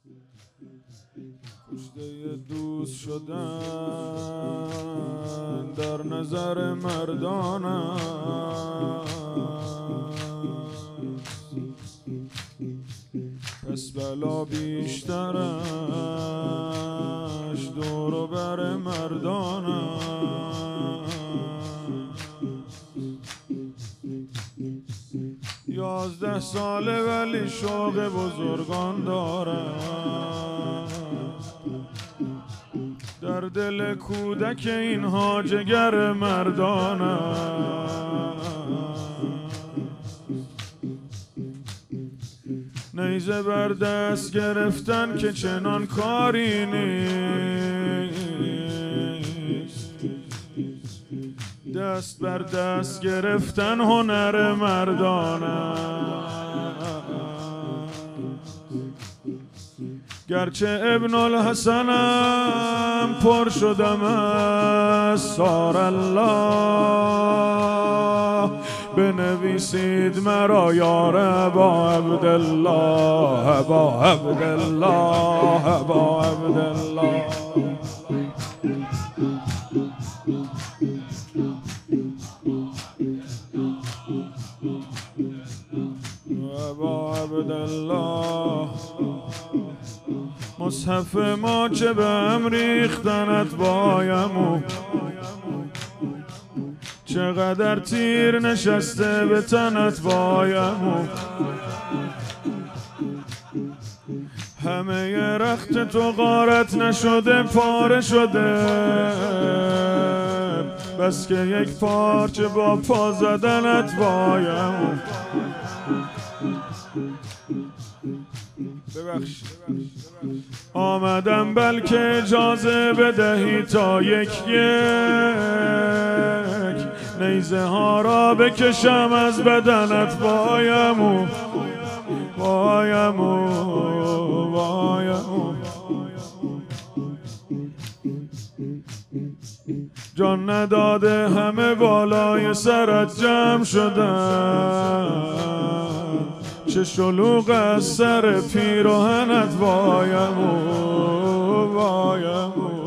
کشته دوست شدن در نظر مردان پس بلا بیشترش دور و بر مردان 11 ساله ولی شوق بزرگان دارم در دل کودک اینها جگر مردانم نیزه بر دست گرفتن که چنان کاری نیست دست بر دست گرفتن هنر مردانم گرچه ابن الحسنم پر شدم از سار الله بنویسید مرا یار ابا عبدالله ابا عبدالله ابا عبدالله ابا عبدالله مصحف ما چه به هم ریختنت بایمو چقدر تیر نشسته به تنت بایمو همه رخت تو غارت نشده پاره شده بس که یک پارچه با پا زدنت بایمو ببخش آمدم بلکه اجازه بدهی تا یک نیزه ها را بکشم از بدنت بایمو بایمو بایمو جان نداده همه بالای سرت جمع شدن چه شلوغ از سر پیراهنت بایمو بایمو